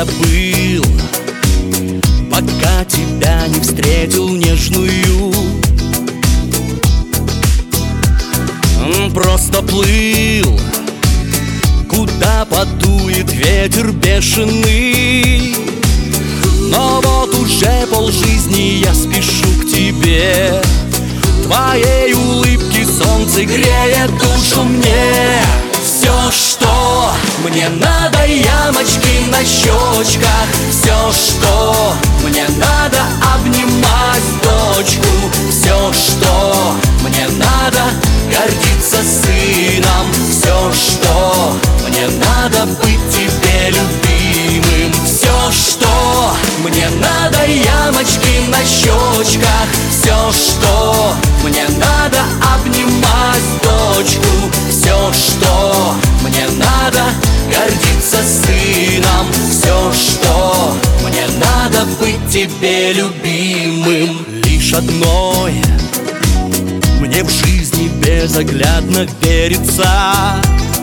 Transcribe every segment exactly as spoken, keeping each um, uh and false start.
я был, пока тебя не встретил нежную. Просто плыл, куда подует ветер бешеный. Но вот уже полжизни я спешу к тебе. Твоей улыбки солнце греет душу мне. Все, что мне надо, ямочки на щечках. Все, что мне надо, обнимать дочку. Все, что мне надо, гордиться сыном. Все, что мне надо, быть тебе любимым. Все, что мне надо, ямочки на щечках. Все, что мне надо, обнимать дочку. Все, что мне надо, гордиться сыном. Все, что мне надо, быть тебе любимым. Лишь одной мне в жизни безоглядно верится: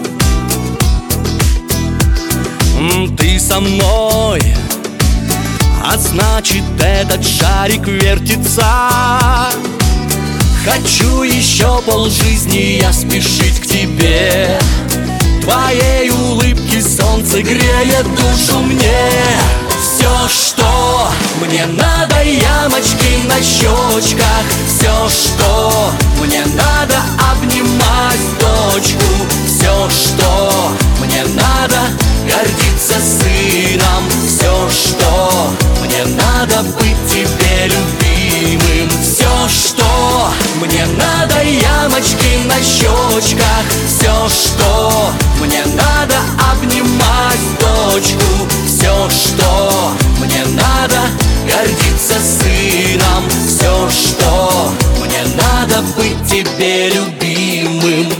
ты со мной, а значит этот шарик вертится. Хочу еще полжизни я спешить к тебе. Твоей улыбки солнце греет душу мне. Все, что мне надо, ямочки на щечках. Все, что мне надо, обнимать дочку. Все, что мне надо, гордиться сыном. Все, что мне надо, быть тебе любимым. Все, что мне надо, ямочки на щечках. Все, что мне надо, обнимать дочку. Все, что мне надо, гордиться сыном. Все, что мне надо, быть тебе любимым.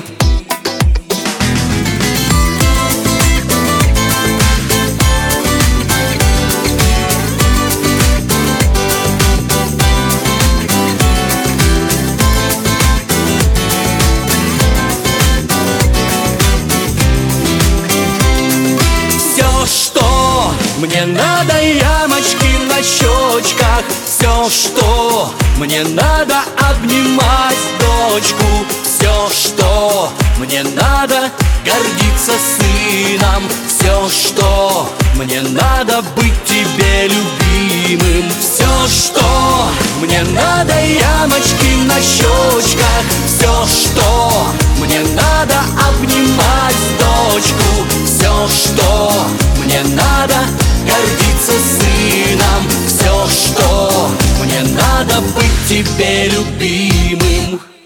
Мне надо, ямочки на щечках. Все, что мне надо, обнимать дочку. Все, что мне надо, гордиться сыном. Все, что мне надо, быть тебе любимым. Все, что мне надо, ямочки на щечках. Все, что мне надо, обнимать дочку. Все, что мне надо, гордиться сыном. Все, что мне надо, быть тебе любимым.